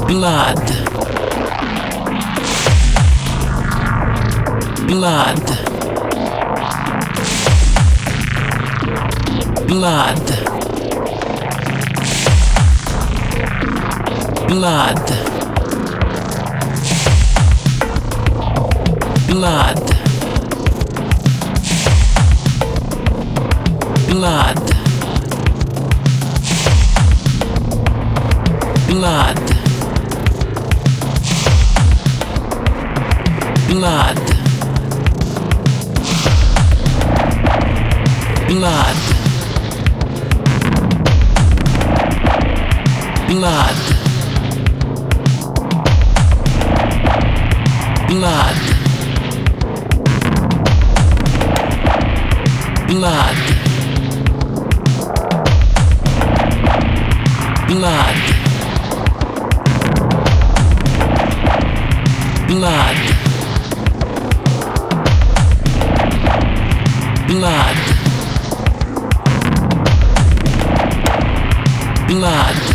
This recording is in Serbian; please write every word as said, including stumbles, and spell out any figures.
Blood. Blood. Blood. Blood. Blood. Blood. Blood. Blood. Blood. Blood. Blood. Blood. Blood. Blood. Blood. Blood.